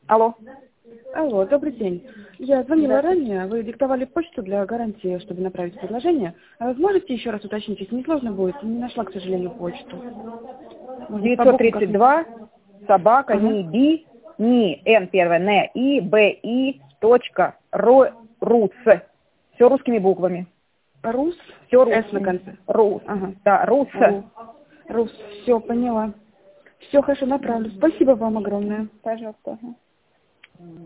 Алло. Алло, добрый день. Я звонила ранее, вы диктовали почту для гарантии, чтобы направить предложение. А вы можете еще раз уточнить, если не сложно будет? Не нашла, к сожалению, почту. 932 собака Ага. ни Н первое, Н, И, Б, И, точка, Рус. Все русскими буквами. Рус? Все С на русскими. конце. Рус. Ага. Да, Рус. Рус. Все, поняла. Все, хорошо, направлю. Спасибо вам огромное. Пожалуйста.